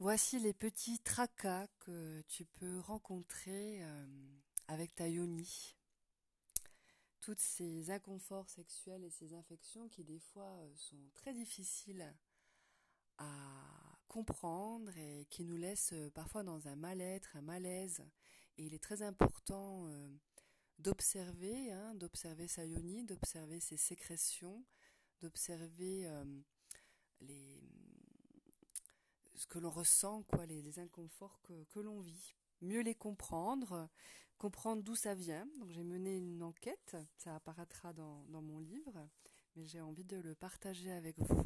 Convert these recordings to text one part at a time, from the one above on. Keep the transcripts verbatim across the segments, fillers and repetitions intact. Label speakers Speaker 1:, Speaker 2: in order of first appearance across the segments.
Speaker 1: Voici les petits tracas que tu peux rencontrer euh, avec ta yoni. Toutes ces inconforts sexuels et ces infections qui des fois euh, sont très difficiles à comprendre et qui nous laissent euh, parfois dans un mal-être, un malaise. Et il est très important euh, d'observer, hein, d'observer sa yoni, d'observer ses sécrétions, d'observer euh, les ce que l'on ressent, quoi, les, les inconforts que, que l'on vit. Mieux les comprendre, comprendre d'où ça vient. Donc j'ai mené une enquête, ça apparaîtra dans, dans mon livre, mais j'ai envie de le partager avec vous.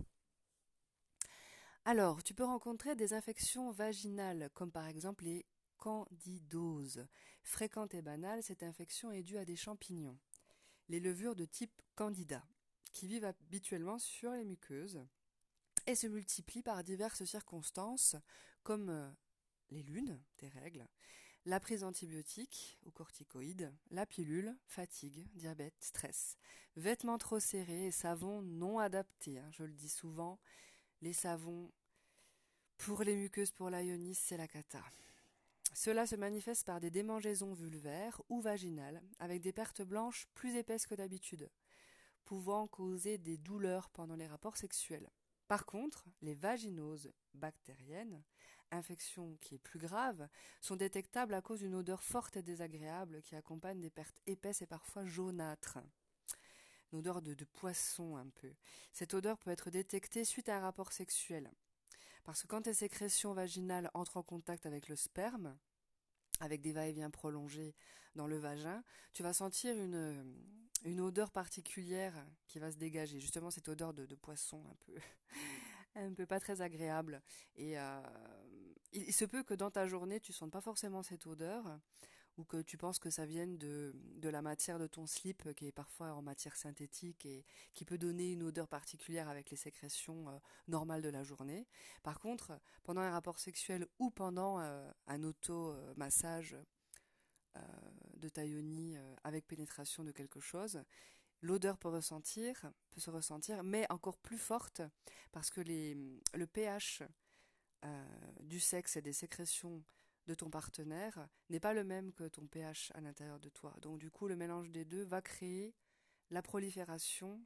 Speaker 1: Alors, tu peux rencontrer des infections vaginales, comme par exemple les candidoses. Fréquente et banale, cette infection est due à des champignons, les levures de type candida, qui vivent habituellement sur les muqueuses et se multiplient par diverses circonstances, comme euh, les lunes, tes règles, la prise d'antibiotiques ou corticoïdes, la pilule, fatigue, diabète, stress, vêtements trop serrés et savons non adaptés. Hein, je le dis souvent, les savons pour les muqueuses, pour la ionis, c'est la cata. Cela se manifeste par des démangeaisons vulvaires ou vaginales, avec des pertes blanches plus épaisses que d'habitude, pouvant causer des douleurs pendant les rapports sexuels. Par contre, les vaginoses bactériennes, infection qui est plus grave, sont détectables à cause d'une odeur forte et désagréable qui accompagne des pertes épaisses et parfois jaunâtres. Une odeur de, de poisson un peu. Cette odeur peut être détectée suite à un rapport sexuel. Parce que quand tes sécrétions vaginales entrent en contact avec le sperme, avec des va-et-vient prolongés dans le vagin, tu vas sentir une, une odeur particulière qui va se dégager. Justement, cette odeur de, de poisson un peu, un peu pas très agréable. Et euh, il, il se peut que dans ta journée, tu sentes pas forcément cette odeur, ou que tu penses que ça vienne de, de la matière de ton slip, qui est parfois en matière synthétique et qui peut donner une odeur particulière avec les sécrétions euh, normales de la journée. Par contre, pendant un rapport sexuel ou pendant euh, un auto-massage euh, de ta yoni euh, avec pénétration de quelque chose, l'odeur peut ressentir, peut se ressentir, mais encore plus forte parce que les, le pH euh, du sexe et des sécrétions de ton partenaire n'est pas le même que ton pH à l'intérieur de toi. Donc du coup, le mélange des deux va créer la prolifération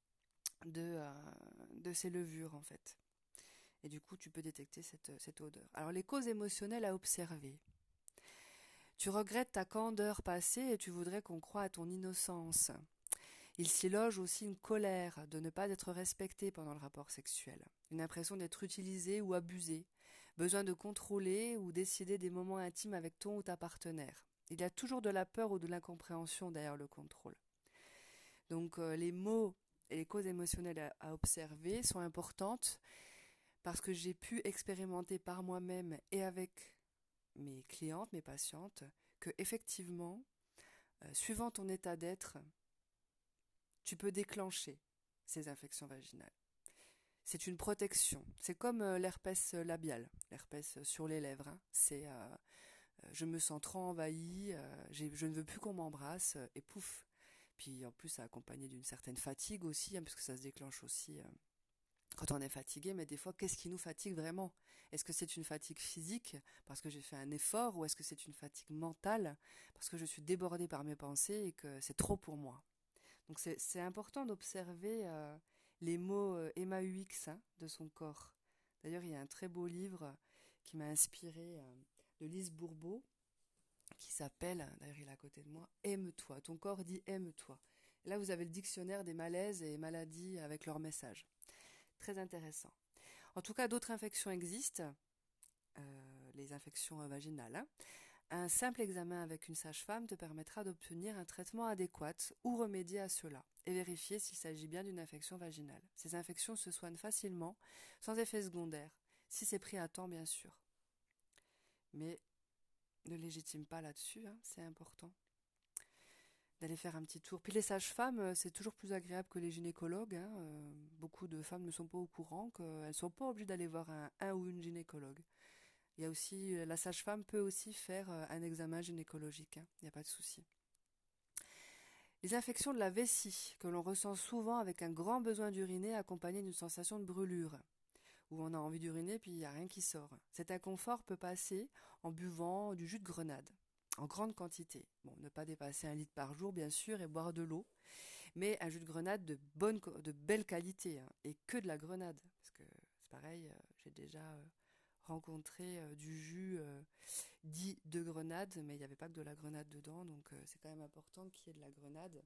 Speaker 1: de, euh, de ces levures en fait. Et du coup, tu peux détecter cette, cette odeur. Alors les causes émotionnelles à observer. Tu regrettes ta candeur passée et tu voudrais qu'on croie à ton innocence. Il s'y loge aussi une colère de ne pas être respecté pendant le rapport sexuel, une impression d'être utilisé ou abusé, besoin de contrôler ou décider des moments intimes avec ton ou ta partenaire. Il y a toujours de la peur ou de l'incompréhension derrière le contrôle. Donc euh, les mots et les causes émotionnelles à, à observer sont importantes parce que j'ai pu expérimenter par moi-même et avec mes clientes, mes patientes, que effectivement, euh, suivant ton état d'être, tu peux déclencher ces infections vaginales. C'est une protection. C'est comme euh, l'herpès labial, l'herpès sur les lèvres. Hein. C'est euh, euh, je me sens trop envahie, euh, j'ai- je ne veux plus qu'on m'embrasse, euh, et pouf. Puis en plus, ça accompagné d'une certaine fatigue aussi, hein, parce que ça se déclenche aussi euh, quand on est fatigué. Mais des fois, qu'est-ce qui nous fatigue vraiment? Est-ce que c'est une fatigue physique parce que j'ai fait un effort, ou est-ce que c'est une fatigue mentale parce que je suis débordée par mes pensées et que c'est trop pour moi? Donc c'est, c'est important d'observer euh, les mots euh, Emma U X hein, de son corps. D'ailleurs, il y a un très beau livre qui m'a inspiré euh, de Lise Bourbeau, qui s'appelle, d'ailleurs il est à côté de moi, Aime-toi. Ton corps dit aime-toi. Et là, vous avez le dictionnaire des malaises et maladies avec leur message. Très intéressant. En tout cas, d'autres infections existent, euh, les infections euh, vaginales. Hein. Un simple examen avec une sage-femme te permettra d'obtenir un traitement adéquat ou remédier à cela et vérifier s'il s'agit bien d'une infection vaginale. Ces infections se soignent facilement, sans effet secondaire, si c'est pris à temps bien sûr. Mais ne légitime pas là-dessus, hein, c'est important d'aller faire un petit tour. Puis les sages-femmes, euh, c'est toujours plus agréable que les gynécologues. Hein. Euh, beaucoup de femmes ne sont pas au courant qu'elles ne sont pas obligées d'aller voir un, un ou une gynécologue. Il y a aussi, la sage-femme peut aussi faire euh, un examen gynécologique, hein, il n'y a pas de souci. Les infections de la vessie, que l'on ressent souvent avec un grand besoin d'uriner accompagné d'une sensation de brûlure, où on a envie d'uriner puis il n'y a rien qui sort. Cet inconfort peut passer en buvant du jus de grenade, en grande quantité. Bon, ne pas dépasser un litre par jour, bien sûr, et boire de l'eau, mais un jus de grenade de bonne, de belle qualité, hein, et que de la grenade, parce que c'est pareil, euh, j'ai déjà euh, rencontré euh, du jus euh, dit de grenade, mais il n'y avait pas que de la grenade dedans, donc euh, c'est quand même important qu'il y ait de la grenade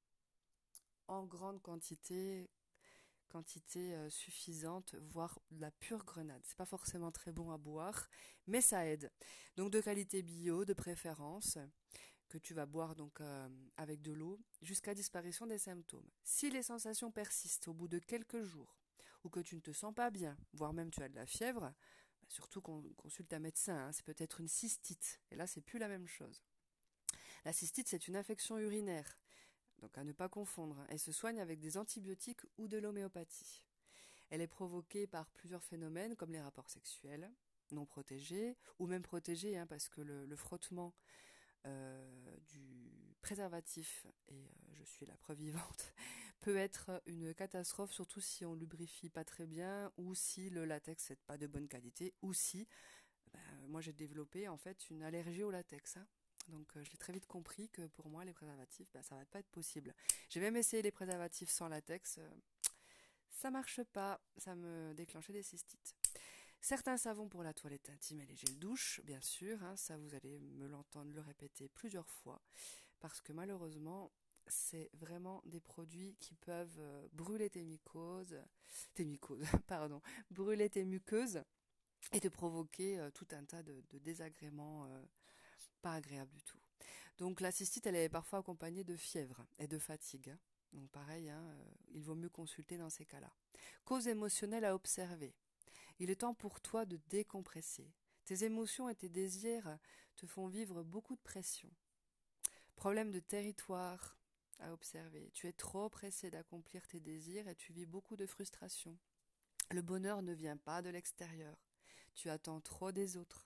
Speaker 1: en grande quantité, quantité euh, suffisante, voire de la pure grenade. C'est pas forcément très bon à boire, mais ça aide. Donc de qualité bio, de préférence, que tu vas boire donc euh, avec de l'eau jusqu'à disparition des symptômes. Si les sensations persistent au bout de quelques jours, ou que tu ne te sens pas bien, voire même tu as de la fièvre, bah, surtout qu'on consulte un médecin, hein, c'est peut-être une cystite, et là c'est plus la même chose. La cystite, c'est une infection urinaire, donc à ne pas confondre. Elle se soigne avec des antibiotiques ou de l'homéopathie. Elle est provoquée par plusieurs phénomènes comme les rapports sexuels non protégés ou même protégés, hein, parce que le, le frottement euh, du préservatif, et euh, je suis la preuve vivante, peut être une catastrophe, surtout si on lubrifie pas très bien ou si le latex n'est pas de bonne qualité ou si, ben, moi j'ai développé en fait une allergie au latex, hein. Donc euh, je l'ai très vite compris que pour moi les préservatifs, ben, ça va pas être possible. J'ai même essayé les préservatifs sans latex, euh, ça marche pas, ça me déclenchait des cystites. Certains savons pour la toilette intime et les gels douche, bien sûr, hein, ça vous allez me l'entendre le répéter plusieurs fois, parce que malheureusement, c'est vraiment des produits qui peuvent euh, brûler tes mycoses, tes mycoses, pardon, brûler tes muqueuses et te provoquer euh, tout un tas de, de désagréments euh, pas agréables du tout. Donc la cystite, elle est parfois accompagnée de fièvre et de fatigue, hein. Donc pareil, hein, euh, il vaut mieux consulter dans ces cas-là. Cause émotionnelle à observer. Il est temps pour toi de décompresser. Tes émotions et tes désirs te font vivre beaucoup de pression. Problème de territoire à observer. Tu es trop pressé d'accomplir tes désirs et tu vis beaucoup de frustration. Le bonheur ne vient pas de l'extérieur. Tu attends trop des autres.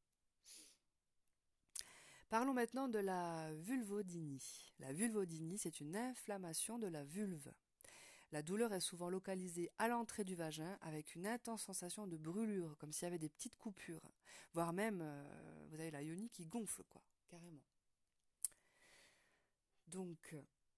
Speaker 1: Parlons maintenant de la vulvodynie. La vulvodynie, c'est une inflammation de la vulve. La douleur est souvent localisée à l'entrée du vagin avec une intense sensation de brûlure, comme s'il y avait des petites coupures. Voire même, euh, vous avez la yoni qui gonfle, quoi, carrément. Donc,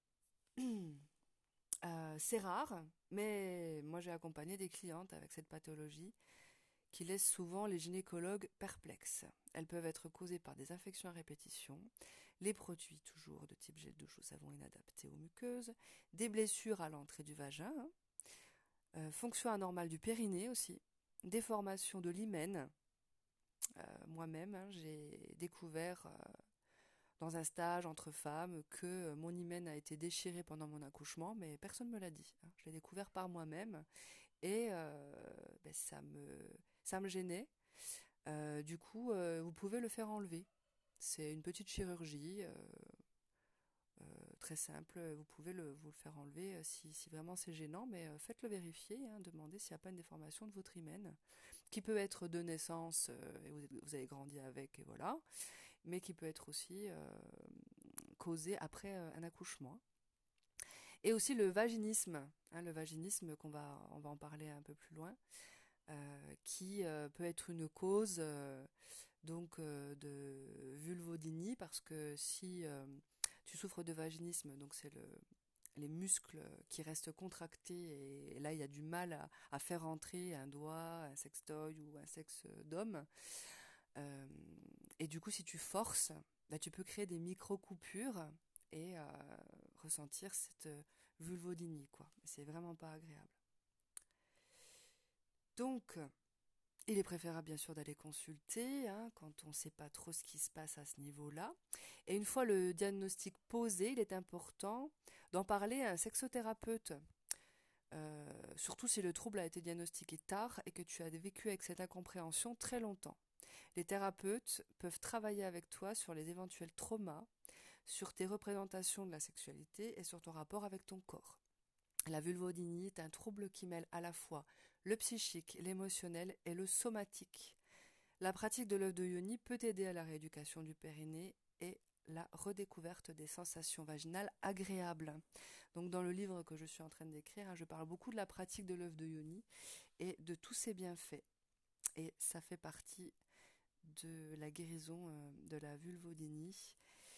Speaker 1: euh, c'est rare, mais moi j'ai accompagné des clientes avec cette pathologie qui laissent souvent les gynécologues perplexes. Elles peuvent être causées par des infections à répétition, les produits toujours de type gel douche ou savon inadaptés aux muqueuses, des blessures à l'entrée du vagin, hein, euh, fonction anormale du périnée aussi, déformation de l'hymen. Euh, moi-même, hein, j'ai découvert euh, dans un stage entre femmes que euh, mon hymen a été déchiré pendant mon accouchement, mais personne ne me l'a dit, hein. Je l'ai découvert par moi-même et euh, ben, ça me, ça me gênait. Euh, du coup, euh, vous pouvez le faire enlever. C'est une petite chirurgie euh, euh, très simple. Vous pouvez le, vous le faire enlever euh, si, si vraiment c'est gênant, mais euh, faites-le vérifier, hein, demandez s'il n'y a pas une déformation de votre hymen, qui peut être de naissance euh, et vous, vous avez grandi avec et voilà, mais qui peut être aussi euh, causé après euh, un accouchement. Et aussi le vaginisme, hein, le vaginisme qu'on va, on va en parler un peu plus loin, euh, qui euh, peut être une cause euh, donc euh, de vulvodynie, parce que si euh, tu souffres de vaginisme, donc c'est le, les muscles qui restent contractés et, et là il y a du mal à, à faire entrer un doigt, un sextoy ou un sexe d'homme. Euh, et du coup si tu forces, bah, tu peux créer des micro-coupures et euh, ressentir cette vulvodynie, quoi. C'est vraiment pas agréable. Donc, il est préférable bien sûr d'aller consulter, hein, quand on ne sait pas trop ce qui se passe à ce niveau-là. Et une fois le diagnostic posé, il est important d'en parler à un sexothérapeute. Euh, surtout si le trouble a été diagnostiqué tard et que tu as vécu avec cette incompréhension très longtemps. Les thérapeutes peuvent travailler avec toi sur les éventuels traumas, sur tes représentations de la sexualité et sur ton rapport avec ton corps. La vulvodynie est un trouble qui mêle à la fois le psychique, l'émotionnel et le somatique. La pratique de l'œuf de yoni peut aider à la rééducation du périnée et la redécouverte des sensations vaginales agréables. Donc dans le livre que je suis en train d'écrire, hein, je parle beaucoup de la pratique de l'œuf de Yoni et de tous ses bienfaits. Et ça fait partie de la guérison euh, de la vulvodynie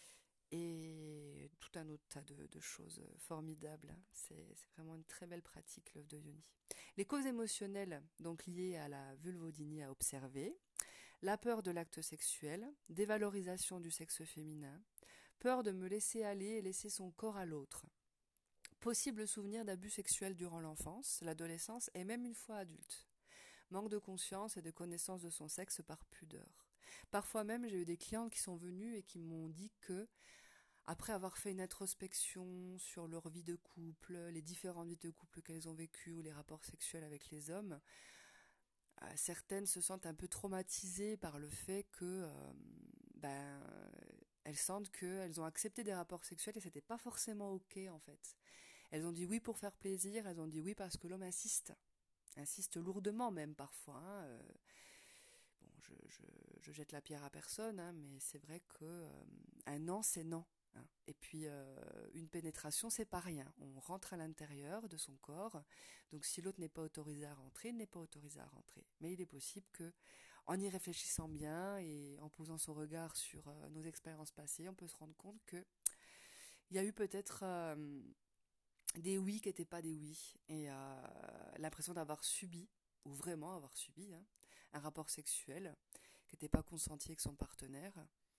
Speaker 1: et tout un autre tas de, de choses formidables. C'est, c'est vraiment une très belle pratique, l'œuf de Yoni. Les causes émotionnelles donc liées à la vulvodynie à observer: la peur de l'acte sexuel, dévalorisation du sexe féminin, peur de me laisser aller et laisser son corps à l'autre, possible souvenir d'abus sexuels durant l'enfance, l'adolescence et même une fois adulte, manque de conscience et de connaissance de son sexe par pudeur. Parfois même, j'ai eu des clientes qui sont venues et qui m'ont dit que, après avoir fait une introspection sur leur vie de couple, les différentes vies de couple qu'elles ont vécues ou les rapports sexuels avec les hommes, euh, certaines se sentent un peu traumatisées par le fait que euh, ben, elles sentent qu'elles ont accepté des rapports sexuels et c'était pas forcément ok en fait. Elles ont dit oui pour faire plaisir, elles ont dit oui parce que l'homme insiste, insiste lourdement même parfois. Hein, euh, bon, je, je, je jette la pierre à personne, hein, mais c'est vrai que euh, un non c'est non. Hein. Et puis euh, une pénétration c'est pas rien. On rentre à l'intérieur de son corps, donc si l'autre n'est pas autorisé à rentrer, il n'est pas autorisé à rentrer. Mais il est possible que, en y réfléchissant bien et en posant son regard sur euh, nos expériences passées, on peut se rendre compte que il y a eu peut-être euh, des oui qui n'étaient pas des oui, et euh, l'impression d'avoir subi, ou vraiment avoir subi, hein, un rapport sexuel qui n'était pas consenti avec son partenaire.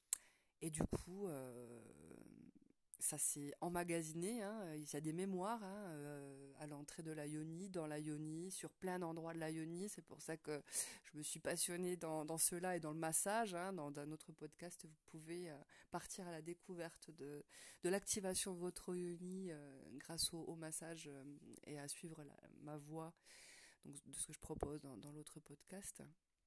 Speaker 1: Et du coup, euh, ça s'est emmagasiné, hein, il y a des mémoires hein, euh, à l'entrée de la yoni, dans la yoni, sur plein d'endroits de la yoni. C'est pour ça que je me suis passionnée dans, dans cela et dans le massage. Hein, dans un autre podcast, vous pouvez euh, partir à la découverte de, de l'activation de votre yoni euh, grâce au, au massage euh, et à suivre la, ma voix, donc, de ce que je propose dans, dans l'autre podcast.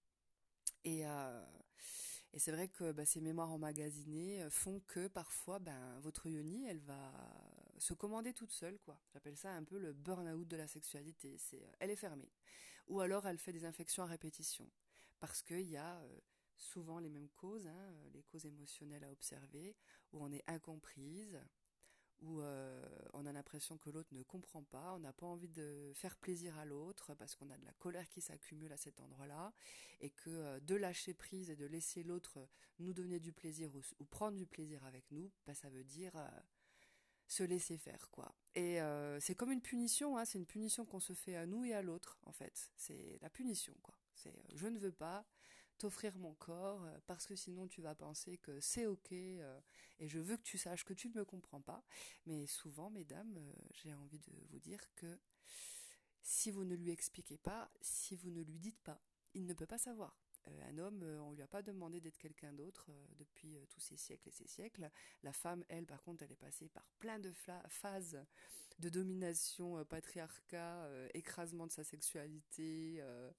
Speaker 1: Et, euh, et c'est vrai que bah, ces mémoires emmagasinées font que parfois ben, votre yoni elle va se commander toute seule, quoi. J'appelle ça un peu le burn-out de la sexualité. C'est, elle est fermée. Ou alors elle fait des infections à répétition. Parce qu'il y a euh, souvent les mêmes causes, hein, les causes émotionnelles à observer, où on est incomprise, où euh, on a l'impression que l'autre ne comprend pas, on n'a pas envie de faire plaisir à l'autre parce qu'on a de la colère qui s'accumule à cet endroit-là, et que euh, de lâcher prise et de laisser l'autre nous donner du plaisir ou, ou prendre du plaisir avec nous, bah, ça veut dire euh, se laisser faire, quoi. Et euh, c'est comme une punition, hein, c'est une punition qu'on se fait à nous et à l'autre, en fait. C'est la punition, quoi. C'est euh, je ne veux pas t'offrir mon corps euh, parce que sinon tu vas penser que c'est ok euh, et je veux que tu saches que tu ne me comprends pas. Mais souvent, mesdames, euh, j'ai envie de vous dire que si vous ne lui expliquez pas, si vous ne lui dites pas, il ne peut pas savoir. Euh, un homme, euh, on lui a pas demandé d'être quelqu'un d'autre euh, depuis euh, tous ces siècles et ces siècles. La femme, elle, par contre, elle est passée par plein de fla- phases de domination, euh, patriarcat, euh, écrasement de sa sexualité, euh,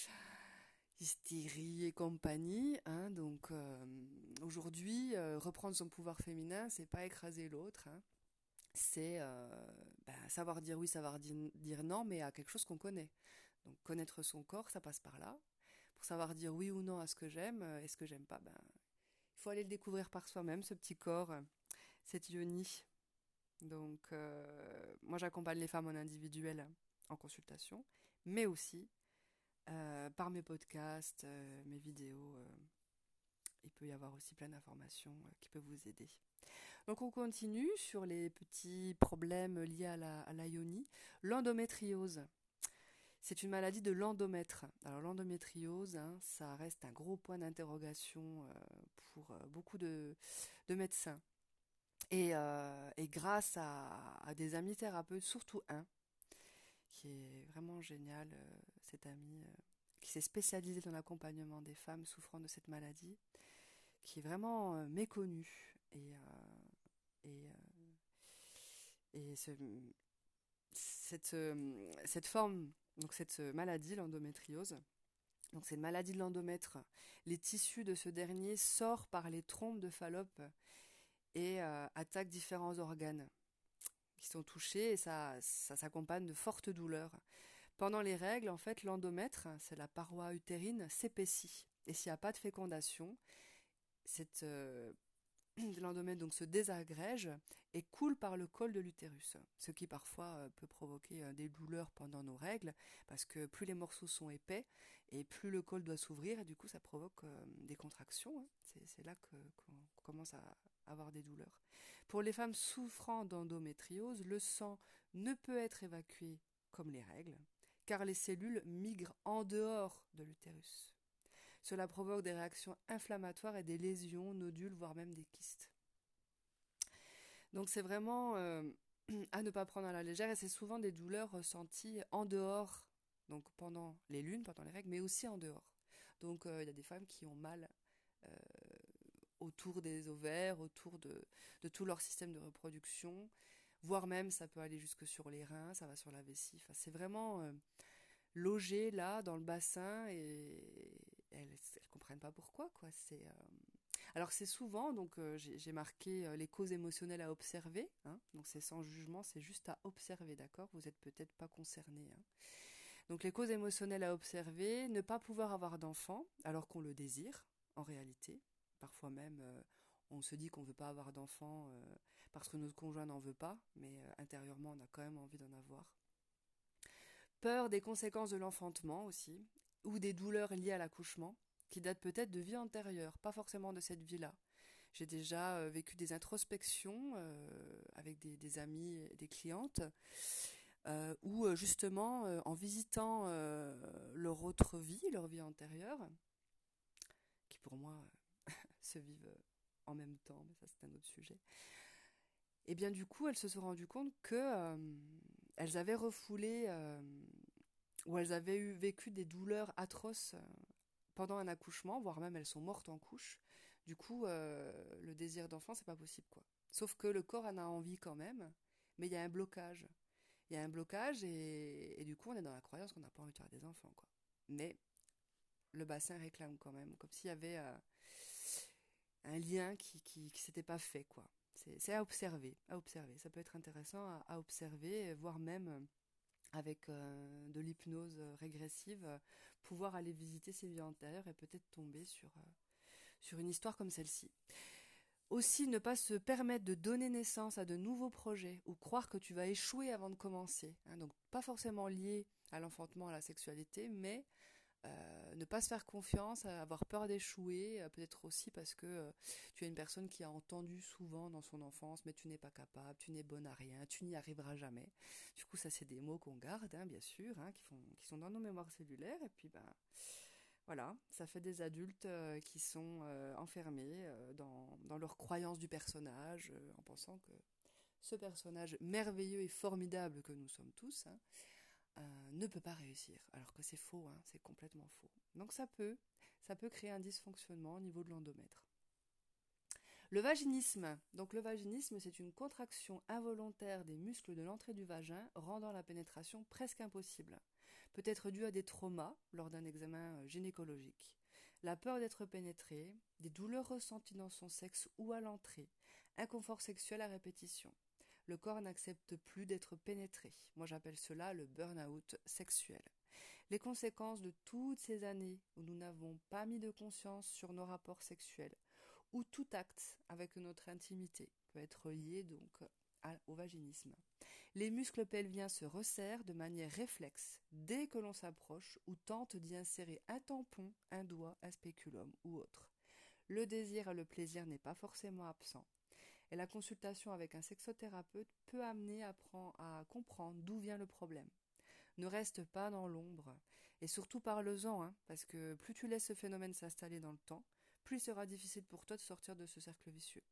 Speaker 1: hystérie et compagnie. Hein, donc euh, aujourd'hui, euh, reprendre son pouvoir féminin, c'est pas écraser l'autre. Hein, c'est euh, ben, savoir dire oui, savoir di- dire non, mais à quelque chose qu'on connaît. Donc connaître son corps, ça passe par là. Pour savoir dire oui ou non à ce que j'aime euh, et ce que j'aime pas, ben il faut aller le découvrir par soi-même, ce petit corps, euh, cette yoni. Donc euh, moi j'accompagne les femmes en individuel en consultation, mais aussi euh, par mes podcasts, euh, mes vidéos. Euh, il peut y avoir aussi plein d'informations euh, qui peuvent vous aider. Donc on continue sur les petits problèmes liés à la, à la yoni. L'endométriose. C'est une maladie de l'endomètre. Alors l'endométriose, hein, ça reste un gros point d'interrogation euh, pour euh, beaucoup de, de médecins. Et, euh, et grâce à, à des amis thérapeutes, surtout un, qui est vraiment génial, euh, cet ami, euh, qui s'est spécialisé dans l'accompagnement des femmes souffrant de cette maladie, qui est vraiment euh, méconnu. Et, euh, et, euh, et ce, cette, euh, cette forme, donc cette maladie, l'endométriose, donc c'est une maladie de l'endomètre. Les tissus de ce dernier sortent par les trompes de Fallope et euh, attaquent différents organes qui sont touchés, et ça, ça s'accompagne de fortes douleurs. Pendant les règles, en fait, l'endomètre, c'est la paroi utérine, s'épaissit. Et s'il n'y a pas de fécondation, cette, euh, de l'endomètre donc se désagrège et coule par le col de l'utérus, ce qui parfois euh, peut provoquer euh, des douleurs pendant nos règles, parce que plus les morceaux sont épais et plus le col doit s'ouvrir, et du coup ça provoque euh, des contractions, hein. C'est, c'est là que, qu'on commence à avoir des douleurs. Pour les femmes souffrant d'endométriose, le sang ne peut être évacué comme les règles, car les cellules migrent en dehors de l'utérus. Cela provoque des réactions inflammatoires et des lésions, nodules, voire même des kystes. Donc c'est vraiment euh, à ne pas prendre à la légère, et c'est souvent des douleurs ressenties en dehors, donc pendant les lunes, pendant les règles, mais aussi en dehors. Donc euh, il y a des femmes qui ont mal euh, autour des ovaires, autour de, de tout leur système de reproduction, voire même ça peut aller jusque sur les reins, ça va sur la vessie. Enfin, c'est vraiment euh, logé là dans le bassin, et elles ne comprennent pas pourquoi, quoi. C'est, euh... Alors c'est souvent, donc euh, j'ai, j'ai marqué euh, les causes émotionnelles à observer, hein, donc c'est sans jugement, c'est juste à observer, d'accord? Vous n'êtes peut-être pas concerné, hein. Donc les causes émotionnelles à observer: ne pas pouvoir avoir d'enfant alors qu'on le désire, en réalité. Parfois même, euh, on se dit qu'on ne veut pas avoir d'enfant euh, parce que notre conjoint n'en veut pas, mais euh, intérieurement, on a quand même envie d'en avoir. Peur des conséquences de l'enfantement aussi, ou des douleurs liées à l'accouchement, qui datent peut-être de vie antérieure, pas forcément de cette vie-là. J'ai déjà euh, vécu des introspections euh, avec des, des amis et des clientes, euh, où euh, justement, euh, en visitant euh, leur autre vie, leur vie antérieure, qui pour moi euh, se vivent en même temps, mais ça c'est un autre sujet, et bien du coup elles se sont rendues compte que euh, elles avaient refoulé, euh, ou elles avaient eu, vécu des douleurs atroces euh, pendant un accouchement, voire même elles sont mortes en couche. Du coup, euh, le désir d'enfant, c'est pas possible, quoi. Sauf que le corps en a envie quand même, mais il y a un blocage. Il y a un blocage, et, et du coup, on est dans la croyance qu'on n'a pas envie de faire des enfants, quoi. Mais le bassin réclame quand même, comme s'il y avait euh, un lien qui, qui, qui s'était pas fait, quoi. C'est, c'est à observer, à observer. Ça peut être intéressant à, à observer, voire même euh, avec euh, de l'hypnose régressive, euh, pouvoir aller visiter ses vies antérieures et peut-être tomber sur, euh, sur une histoire comme celle-ci. Aussi, ne pas se permettre de donner naissance à de nouveaux projets ou croire que tu vas échouer avant de commencer, hein. Donc, pas forcément lié à l'enfantement, à la sexualité, mais euh, ne pas se faire confiance, avoir peur d'échouer, euh, peut-être aussi parce que euh, tu es une personne qui a entendu souvent dans son enfance: mais tu n'es pas capable, tu n'es bonne à rien, tu n'y arriveras jamais. Du coup, ça c'est des mots qu'on garde, hein, bien sûr, hein, qui, font, qui sont dans nos mémoires cellulaires, et puis ben voilà, ça fait des adultes euh, qui sont euh, enfermés euh, dans, dans leur croyance du personnage, euh, en pensant que ce personnage merveilleux et formidable que nous sommes tous, hein, euh, ne peut pas réussir, alors que c'est faux, hein, c'est complètement faux. Donc ça peut, ça peut créer un dysfonctionnement au niveau de l'endomètre. Le vaginisme. Donc le vaginisme, c'est une contraction involontaire des muscles de l'entrée du vagin, rendant la pénétration presque impossible. Peut être dû à des traumas lors d'un examen gynécologique, la peur d'être pénétré, des douleurs ressenties dans son sexe ou à l'entrée, inconfort sexuel à répétition. Le corps n'accepte plus d'être pénétré. Moi, j'appelle cela le burn-out sexuel. Les conséquences de toutes ces années où nous n'avons pas mis de conscience sur nos rapports sexuels, ou tout acte avec notre intimité, peut être lié donc à, au vaginisme. Les muscles pelviens se resserrent de manière réflexe dès que l'on s'approche ou tente d'y insérer un tampon, un doigt, un spéculum ou autre. Le désir et le plaisir n'est pas forcément absent, et la consultation avec un sexothérapeute peut amener à, prendre, à comprendre d'où vient le problème. Ne reste pas dans l'ombre, et surtout parle-en, hein, parce que plus tu laisses ce phénomène s'installer dans le temps, plus il sera difficile pour toi de sortir de ce cercle vicieux.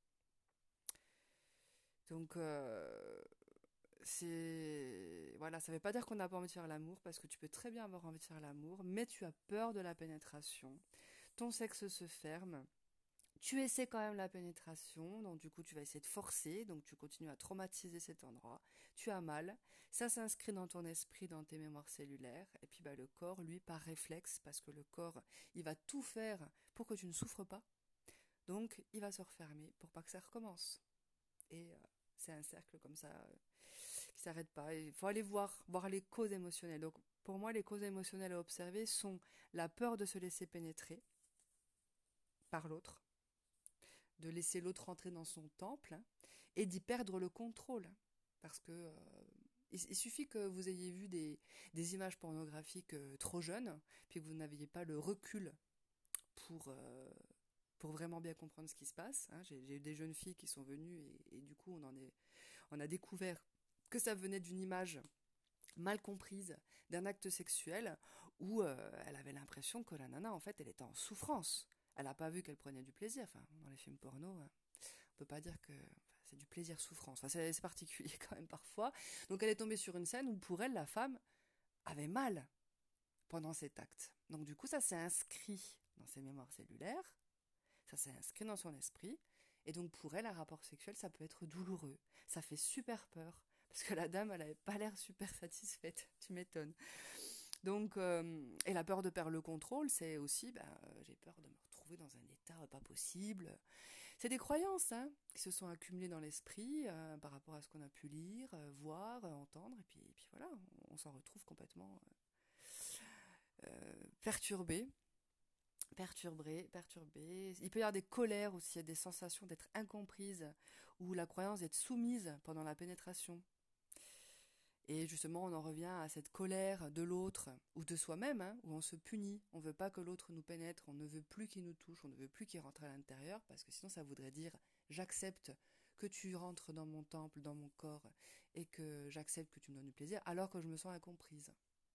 Speaker 1: Donc, euh, c'est... Voilà, ça ne veut pas dire qu'on n'a pas envie de faire l'amour, parce que tu peux très bien avoir envie de faire l'amour, mais tu as peur de la pénétration, ton sexe se ferme, tu essaies quand même la pénétration, donc du coup tu vas essayer de forcer, donc tu continues à traumatiser cet endroit, tu as mal, ça s'inscrit dans ton esprit, dans tes mémoires cellulaires, et puis bah, le corps, lui, par réflexe, parce que le corps, il va tout faire pour que tu ne souffres pas, donc il va se refermer pour pas que ça recommence. Et euh, c'est un cercle comme ça euh, qui s'arrête pas. Il faut aller voir, voir les causes émotionnelles. Donc pour moi, les causes émotionnelles à observer sont la peur de se laisser pénétrer par l'autre, de laisser l'autre rentrer dans son temple, hein, et d'y perdre le contrôle. Parce que euh, il, il suffit que vous ayez vu des, des images pornographiques euh, trop jeunes, puis que vous n'aviez pas le recul pour, euh, pour vraiment bien comprendre ce qui se passe. Hein. J'ai, j'ai eu des jeunes filles qui sont venues et, et du coup on, en est, on a découvert que ça venait d'une image mal comprise d'un acte sexuel où euh, elle avait l'impression que la nana en fait elle était en souffrance. Elle n'a pas vu qu'elle prenait du plaisir. Enfin, dans les films porno, euh, on peut pas dire que enfin, c'est du plaisir souffrance. Enfin, c'est, c'est particulier quand même parfois. Donc elle est tombée sur une scène où pour elle la femme avait mal pendant cet acte. Donc du coup ça s'est inscrit dans ses mémoires cellulaires, ça s'est inscrit dans son esprit. Et donc pour elle un rapport sexuel ça peut être douloureux. Ça fait super peur. Parce que la dame, elle avait pas l'air super satisfaite, tu m'étonnes. Donc, euh, et la peur de perdre le contrôle, c'est aussi, ben, euh, j'ai peur de me retrouver dans un état euh, pas possible. C'est des croyances, hein, qui se sont accumulées dans l'esprit euh, par rapport à ce qu'on a pu lire, euh, voir, euh, entendre, et puis, et puis voilà, on, on s'en retrouve complètement euh, perturbé, perturbé, perturbé. Il peut y avoir des colères aussi, des sensations d'être incomprise, ou la croyance d'être soumise pendant la pénétration. Et justement, on en revient à cette colère de l'autre, ou de soi-même, hein, où on se punit. On ne veut pas que l'autre nous pénètre, on ne veut plus qu'il nous touche, on ne veut plus qu'il rentre à l'intérieur, parce que sinon ça voudrait dire « j'accepte que tu rentres dans mon temple, dans mon corps, et que j'accepte que tu me donnes du plaisir, alors que je me sens incomprise. »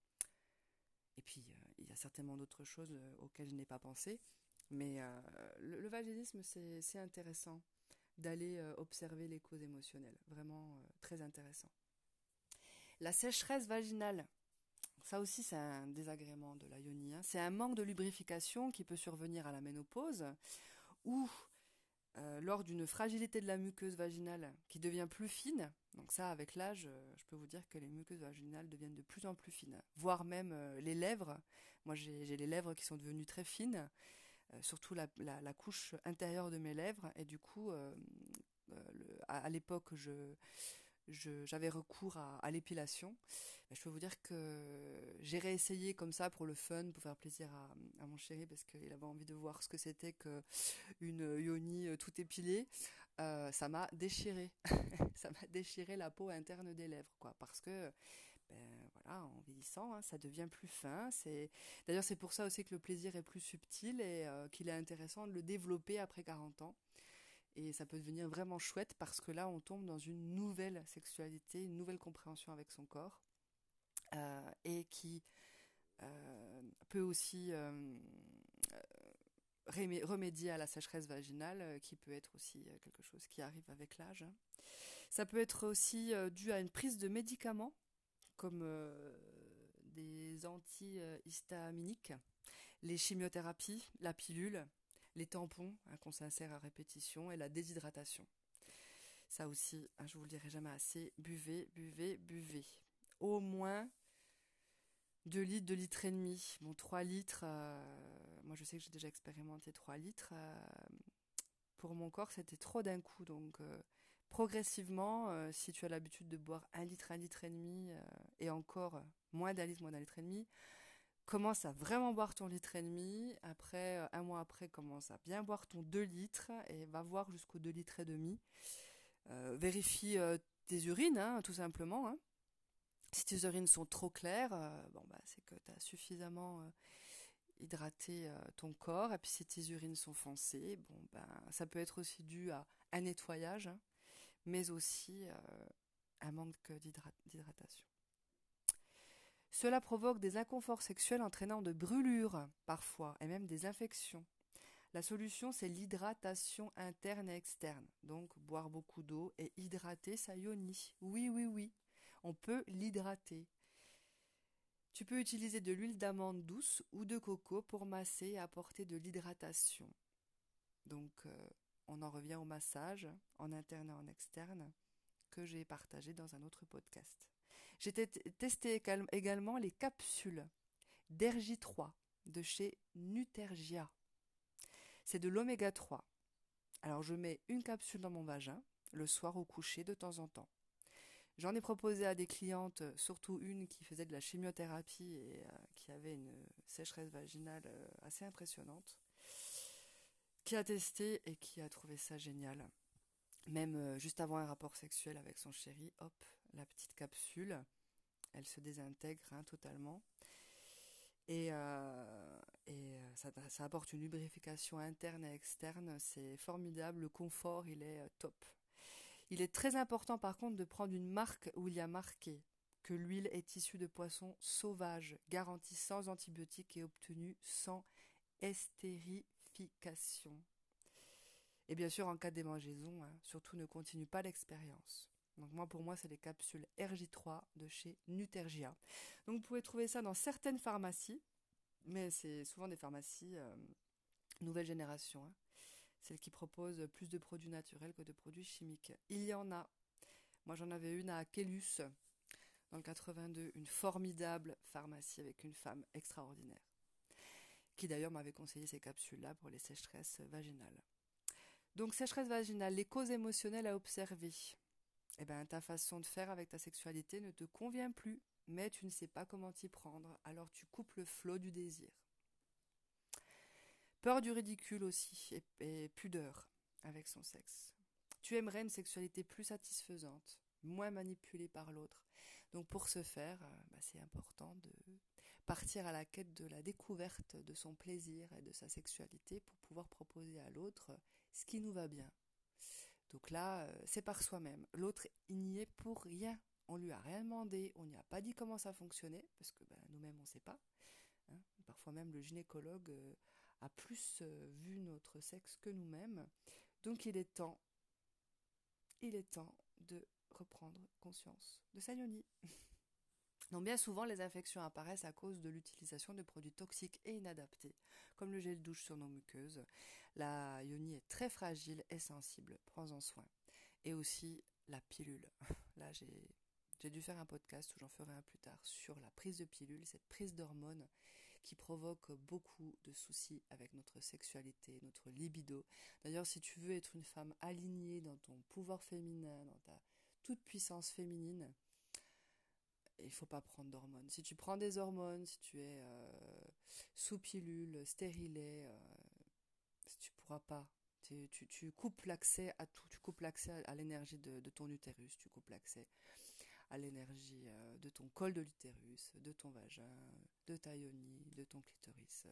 Speaker 1: Et puis, euh, il y a certainement d'autres choses euh, auxquelles je n'ai pas pensé, mais euh, le, le vaginisme, c'est, c'est intéressant d'aller euh, observer les causes émotionnelles, vraiment euh, très intéressant. La sécheresse vaginale, ça aussi c'est un désagrément de la yoni, hein. C'est un manque de lubrification qui peut survenir à la ménopause ou euh, lors d'une fragilité de la muqueuse vaginale qui devient plus fine. Donc ça, avec l'âge, euh, je peux vous dire que les muqueuses vaginales deviennent de plus en plus fines, voire même euh, les lèvres. Moi j'ai, j'ai les lèvres qui sont devenues très fines, euh, surtout la, la, la couche intérieure de mes lèvres, et du coup, euh, euh, le, à, à l'époque, je... Je, j'avais recours à, à l'épilation. Ben, je peux vous dire que j'ai réessayé comme ça pour le fun, pour faire plaisir à, à mon chéri, parce qu'il avait envie de voir ce que c'était qu'une yoni tout épilée. Euh, ça m'a déchiré. Ça m'a déchiré la peau interne des lèvres, quoi, parce que ben, voilà, en vieillissant, hein, ça devient plus fin. C'est... D'ailleurs, c'est pour ça aussi que le plaisir est plus subtil et euh, qu'il est intéressant de le développer après quarante ans. Et ça peut devenir vraiment chouette parce que là, on tombe dans une nouvelle sexualité, une nouvelle compréhension avec son corps, euh, et qui euh, peut aussi euh, remédier à la sécheresse vaginale, euh, qui peut être aussi euh, quelque chose qui arrive avec l'âge. Ça peut être aussi euh, dû à une prise de médicaments, comme euh, des antihistaminiques, les chimiothérapies, la pilule, les tampons, hein, qu'on s'insère à répétition, et la déshydratation. Ça aussi, hein, je vous le dirai jamais assez, buvez, buvez, buvez. Au moins deux litres, deux litres et demi. Bon, trois litres, euh, moi je sais que j'ai déjà expérimenté trois litres. Euh, pour mon corps, c'était trop d'un coup. Donc, euh, progressivement, euh, si tu as l'habitude de boire un litre, un litre et demi, euh, et encore moins d'un litre, moins d'un litre et demi, commence à vraiment boire ton litre et demi. Après, euh, un mois après, commence à bien boire ton deux litres et va voir jusqu'au deux litres et demi. Euh, vérifie euh, tes urines, hein, tout simplement. Hein. Si tes urines sont trop claires, euh, bon, bah, c'est que tu as suffisamment euh, hydraté euh, ton corps. Et puis si tes urines sont foncées, bon, ben, ça peut être aussi dû à un nettoyage, hein, mais aussi euh, un manque d'hydra- d'hydratation. Cela provoque des inconforts sexuels entraînant de brûlures parfois et même des infections. La solution, c'est l'hydratation interne et externe. Donc, boire beaucoup d'eau et hydrater sa yoni. Oui, oui, oui, on peut l'hydrater. Tu peux utiliser de l'huile d'amande douce ou de coco pour masser et apporter de l'hydratation. Donc, euh, on en revient au massage en interne et en externe que j'ai partagé dans un autre podcast. J'ai t- testé également les capsules d'R J trois de chez Nutergia. C'est de l'oméga trois. Alors je mets une capsule dans mon vagin, le soir au coucher de temps en temps. J'en ai proposé à des clientes, surtout une qui faisait de la chimiothérapie et euh, qui avait une sécheresse vaginale euh, assez impressionnante. qui a testé et qui a trouvé ça génial. Même euh, juste avant un rapport sexuel avec son chéri, hop, la petite capsule, elle se désintègre hein, totalement. Et, euh, et ça, ça apporte une lubrification interne et externe, c'est formidable, le confort il est euh, top. Il est très important par contre de prendre une marque où il y a marqué que l'huile est issue de poissons sauvages, garantie sans antibiotiques et obtenue sans estérification. Et bien sûr, en cas de démangeaison, hein, surtout ne continue pas l'expérience. Donc moi, pour moi, c'est les capsules R J trois de chez Nutergia. Donc vous pouvez trouver ça dans certaines pharmacies, mais c'est souvent des pharmacies euh, nouvelle génération, hein, celles qui proposent plus de produits naturels que de produits chimiques. Il y en a. Moi, j'en avais une à Kélus, dans le quatre-vingt-deux, une formidable pharmacie avec une femme extraordinaire, qui d'ailleurs m'avait conseillé ces capsules-là pour les sécheresses vaginales. Donc, sécheresse vaginale, les causes émotionnelles à observer. Eh bien, ta façon de faire avec ta sexualité ne te convient plus, mais tu ne sais pas comment t'y prendre, alors tu coupes le flot du désir. Peur du ridicule aussi, et, et pudeur avec son sexe. Tu aimerais une sexualité plus satisfaisante, moins manipulée par l'autre. Donc pour ce faire, euh, bah, c'est important de partir à la quête de la découverte de son plaisir et de sa sexualité pour pouvoir proposer à l'autre ce qui nous va bien. Donc là, euh, c'est par soi-même. L'autre, il n'y est pour rien. On lui a rien demandé, on n'y a pas dit comment ça fonctionnait, parce que bah, nous-mêmes, on ne sait pas. Hein. Parfois même, le gynécologue euh, a plus euh, vu notre sexe que nous-mêmes. Donc il est temps, il est temps de reprendre conscience de sa yoni. Donc bien souvent, les infections apparaissent à cause de l'utilisation de produits toxiques et inadaptés, comme le gel douche sur nos muqueuses. La yoni est très fragile et sensible, prends-en soin. Et aussi la pilule. Là, j'ai, j'ai dû faire un podcast, où j'en ferai un plus tard, sur la prise de pilule, cette prise d'hormones qui provoque beaucoup de soucis avec notre sexualité, notre libido. D'ailleurs, si tu veux être une femme alignée dans ton pouvoir féminin, dans ta toute puissance féminine, il ne faut pas prendre d'hormones. Si tu prends des hormones, si tu es euh, sous pilule, stérilée, euh, tu ne pourras pas. Tu, tu, tu coupes l'accès à tout. Tu coupes l'accès à, à l'énergie de, de ton utérus. Tu coupes l'accès à l'énergie euh, de ton col de l'utérus, de ton vagin, de ta yoni, de ton clitoris.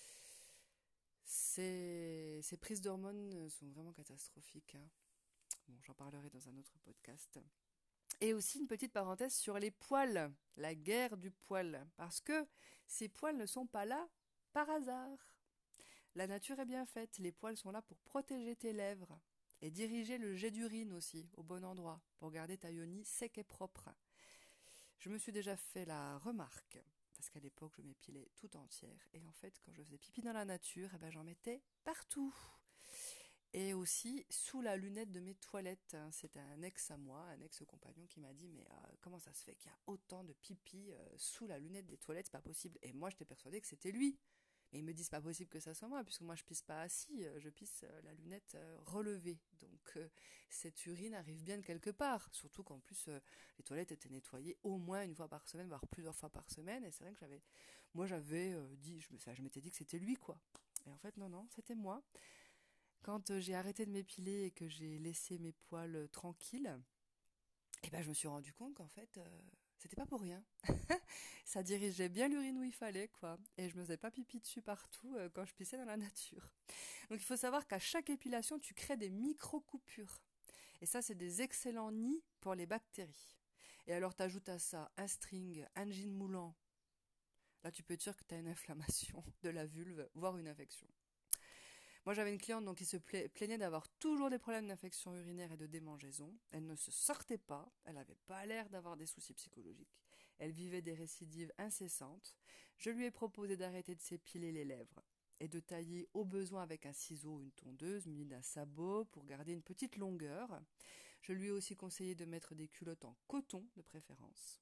Speaker 1: Ces, ces prises d'hormones sont vraiment catastrophiques. Hein. Bon, j'en parlerai dans un autre podcast. Et aussi une petite parenthèse sur les poils, la guerre du poil, parce que ces poils ne sont pas là par hasard. La nature est bien faite, les poils sont là pour protéger tes lèvres et diriger le jet d'urine aussi au bon endroit, pour garder ta yoni sec et propre. Je me suis déjà fait la remarque, parce qu'à l'époque je m'épilais tout entière, et en fait quand je faisais pipi dans la nature, eh ben, j'en mettais partout. Et aussi sous la lunette de mes toilettes. C'est un ex à moi, un ex-compagnon qui m'a dit mais euh, comment ça se fait qu'il y a autant de pipi euh, sous la lunette des toilettes, c'est pas possible. Et moi j'étais persuadée que c'était lui. Mais il me dit c'est pas possible que ça soit moi, puisque moi je pisse pas assis, je pisse euh, la lunette euh, relevée. Donc euh, cette urine arrive bien de quelque part. Surtout qu'en plus euh, les toilettes étaient nettoyées au moins une fois par semaine, voire plusieurs fois par semaine. Et c'est vrai que j'avais, moi j'avais euh, dit, je, ça, je m'étais dit que c'était lui quoi. Et en fait non non, c'était moi. Quand euh, j'ai arrêté de m'épiler et que j'ai laissé mes poils euh, tranquilles, eh ben, je me suis rendu compte qu'en fait, euh, c'était pas pour rien. Ça dirigeait bien l'urine où il fallait, quoi. Et je me faisais pas pipi dessus partout euh, quand je pissais dans la nature. Donc il faut savoir qu'à chaque épilation, tu crées des micro-coupures. Et ça, c'est des excellents nids pour les bactéries. Et alors, tu ajoutes à ça un string, un jean moulant. Là, tu peux être sûr que tu as une inflammation de la vulve, voire une infection. Moi, j'avais une cliente donc, qui se plaignait d'avoir toujours des problèmes d'infection urinaire et de démangeaison. Elle ne se sortait pas, elle n'avait pas l'air d'avoir des soucis psychologiques. Elle vivait des récidives incessantes. Je lui ai proposé d'arrêter de s'épiler les lèvres et de tailler au besoin avec un ciseau ou une tondeuse munie d'un sabot pour garder une petite longueur. Je lui ai aussi conseillé de mettre des culottes en coton de préférence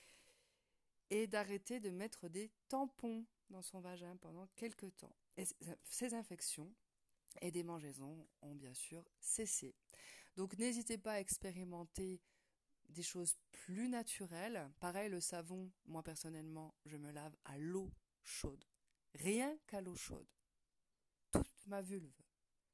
Speaker 1: et d'arrêter de mettre des tampons dans son vagin pendant quelques temps. Et ces infections et des démangeaisons ont bien sûr cessé. Donc n'hésitez pas à expérimenter des choses plus naturelles. Pareil, le savon, moi personnellement, je me lave à l'eau chaude. Rien qu'à l'eau chaude. Toute ma vulve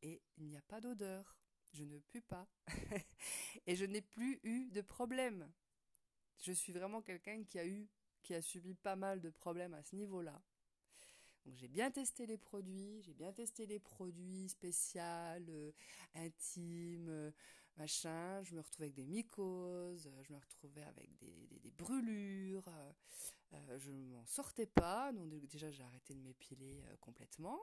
Speaker 1: et il n'y a pas d'odeur. Je ne pue pas. Et je n'ai plus eu de problème. Je suis vraiment quelqu'un qui a eu, qui a subi pas mal de problèmes à ce niveau-là. Donc j'ai bien testé les produits, j'ai bien testé les produits spéciaux, euh, intimes, euh, machin. Je me retrouvais avec des mycoses, euh, je me retrouvais avec des, des, des brûlures. euh, euh, je ne m'en sortais pas. Donc déjà j'ai arrêté de m'épiler euh, complètement.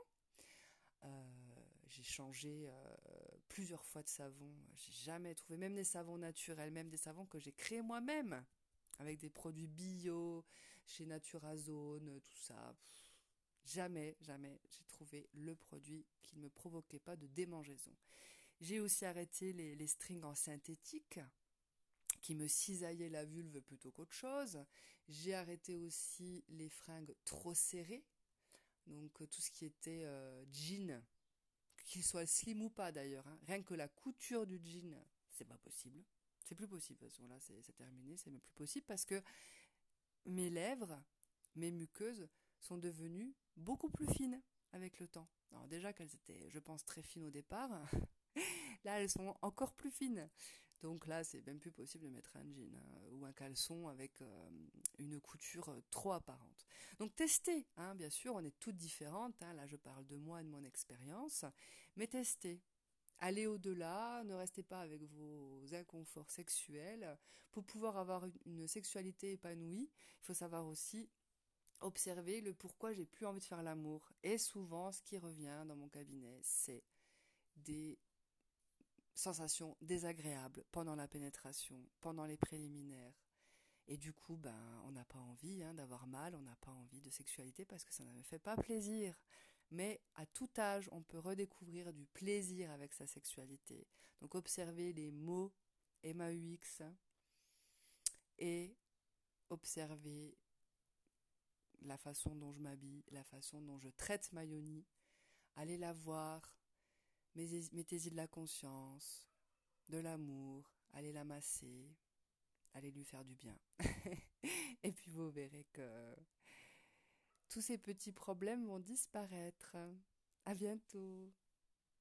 Speaker 1: Euh, j'ai changé euh, plusieurs fois de savon. J'ai jamais trouvé, même des savons naturels, même des savons que j'ai créés moi-même, avec des produits bio, chez Naturazone, tout ça. Pff, jamais, jamais j'ai trouvé le produit qui ne me provoquait pas de démangeaison. J'ai aussi arrêté les, les strings en synthétique qui me cisaillaient la vulve plutôt qu'autre chose. J'ai arrêté aussi les fringues trop serrées, donc euh, tout ce qui était euh, jean, qu'il soit slim ou pas d'ailleurs, hein. Rien que la couture du jean, c'est pas possible. C'est plus possible, de toute façon là c'est c'est terminé, c'est même plus possible parce que mes lèvres, mes muqueuses sont devenues beaucoup plus fines avec le temps. Alors déjà qu'elles étaient, je pense, très fines au départ, là elles sont encore plus fines. Donc là c'est même plus possible de mettre un jean hein, ou un caleçon avec euh, une couture euh, trop apparente. Donc testez, hein, bien sûr, on est toutes différentes, hein, là je parle de moi et de mon expérience, mais testez. Allez au-delà, ne restez pas avec vos inconforts sexuels. Pour pouvoir avoir une, une sexualité épanouie, il faut savoir aussi observer le pourquoi j'ai plus envie de faire l'amour. Et souvent, ce qui revient dans mon cabinet, c'est des sensations désagréables pendant la pénétration, pendant les préliminaires. Et du coup, ben, on n'a pas envie hein, d'avoir mal, on n'a pas envie de sexualité parce que ça ne me fait pas plaisir. Mais à tout âge, on peut redécouvrir du plaisir avec sa sexualité. Donc observez les mots M A U X et observez la façon dont je m'habille, la façon dont je traite ma yoni. Allez la voir, mettez-y de la conscience, de l'amour, allez la masser, allez lui faire du bien. Et puis vous verrez que tous ces petits problèmes vont disparaître. À bientôt.